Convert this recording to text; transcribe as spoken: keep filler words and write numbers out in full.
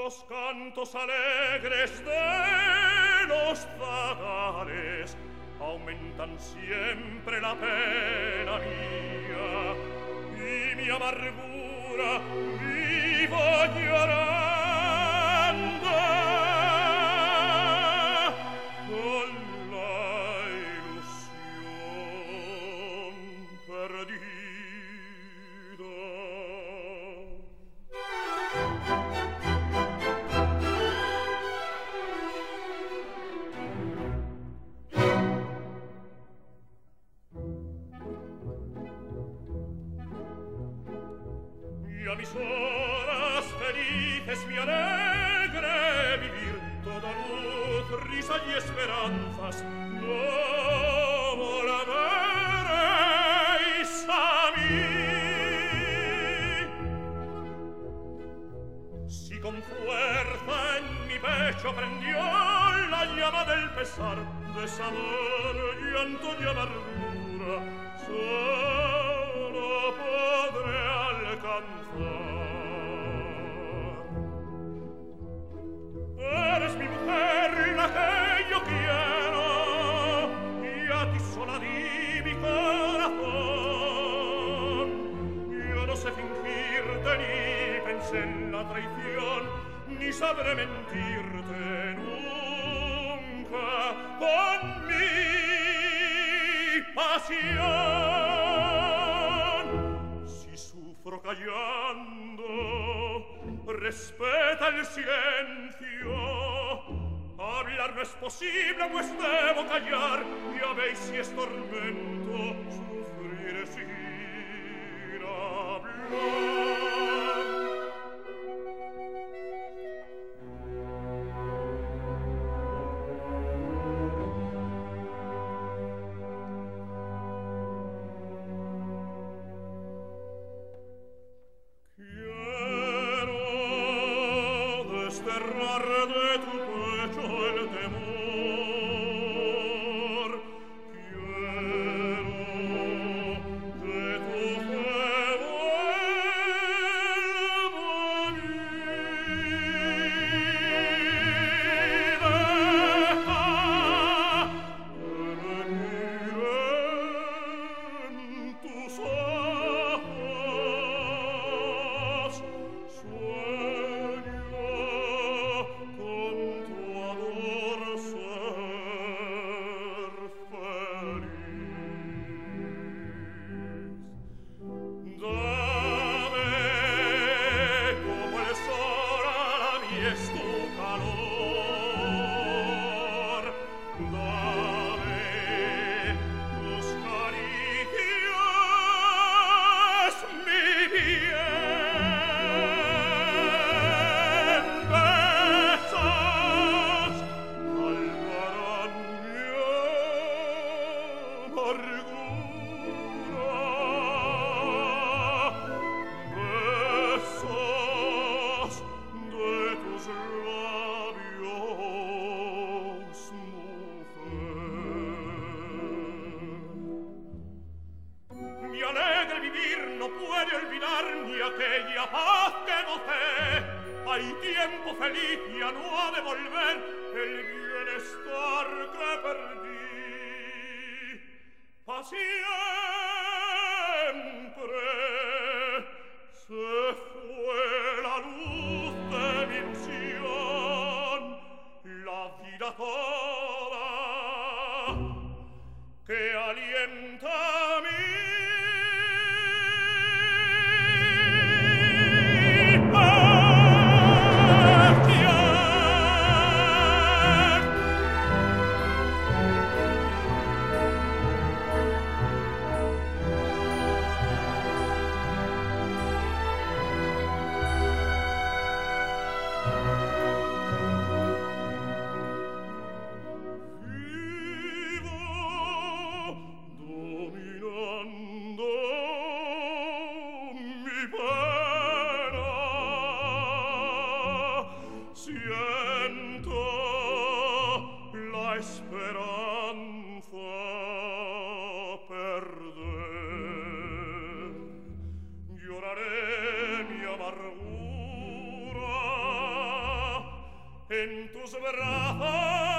Los cantos alegres de los zagales aumentan siempre la pena mía y mi amargura viva llorando con la ilusión perdida. Y a mis horas felices mi alegre vivir, toda luz, risa y esperanzas, no volveréis a mí. Si con fuerza en mi pecho prendió la llama del pesar, desamor, llanto y amargura, solo podré alcanzar. Eres mi mujer, la que yo quiero, y a ti sola di mi corazón. Yo no sé fingirte ni pensé en la traición, ni sabré mentirte nunca con mi pasión. Si sufro callando, respeta el silencio. Hablar no es posible, pues debo callar. Ya veis si es tormento sufrir sin hablar. en tus brazos